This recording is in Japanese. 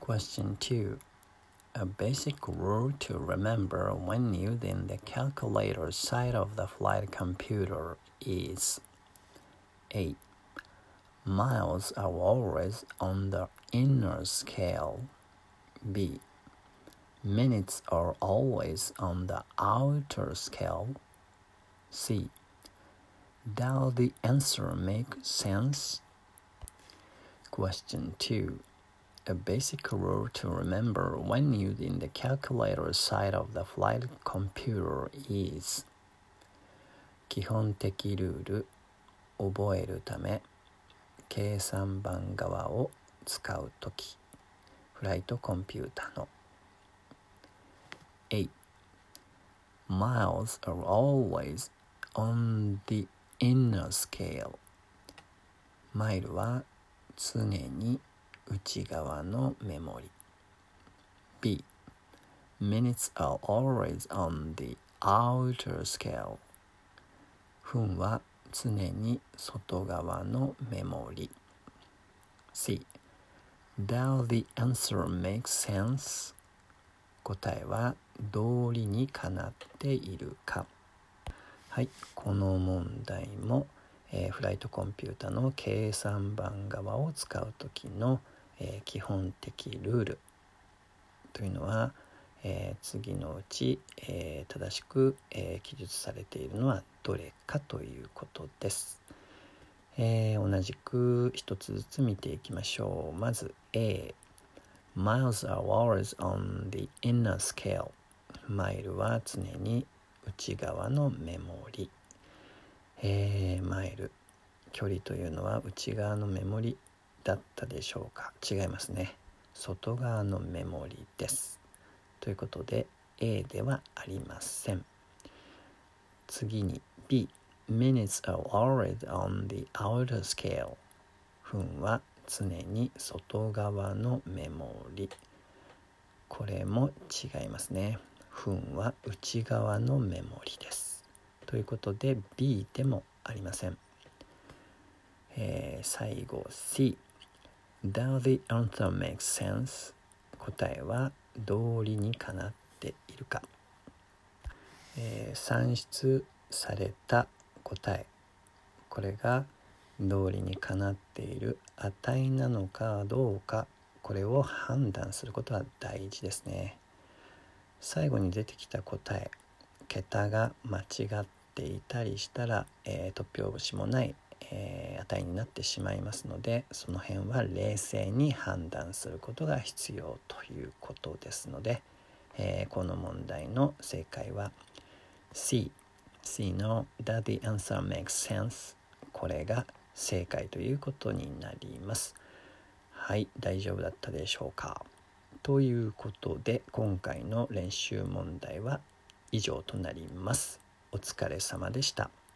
Question 2. A basic rule to remember when using the calculator side of the flight computer is A. Miles are always on the inner scale. B. Minutes are always on the outer scale. C. Does the answer make sense? Question 2. A basic rule to remember when using the calculator side of the flight computer is 基本的ルール覚えるため計算板側を使うときフライトコンピュータの A. Miles are always on the inner scale. マイルは常に内側のメモリ。B. Minutes are always on the outer scale. 分は常に外側のメモリ。C. Does the answer make sense? 答えは道理にかなっているか。はい、この問題も、フライトコンピュータの計算板側を使うときの、基本的ルールというのは、次のうち、正しく、記述されているのはどれかということです。同じく一つずつ見ていきましょう。まず A. Miles are always on the inner scale. マイルは常に内側のメモリ。マイル、距離というのは内側のメモリだったでしょうか。違いますね。外側のメモリです。ということで A ではありません。次に B. Minutes are always on the outer scale. 分は常に外側のメモリ。これも違いますね。分は内側のメモリです。ということで B でもありません。最後 C. Does the answer make sense? 答えは道理にかなっているか。算出された答え、これが道理にかなっている値なのかどうか、これを判断することは大事ですね。最後に出てきた答え、桁が間違っていたりしたら、突拍子もない、値になってしまいますので、その辺は冷静に判断することが必要ということですので、この問題の正解は C の Does the answer make sense? これが正解ということになります。はい、大丈夫だったでしょうか。ということで今回の練習問題は以上となります。お疲れ様でした。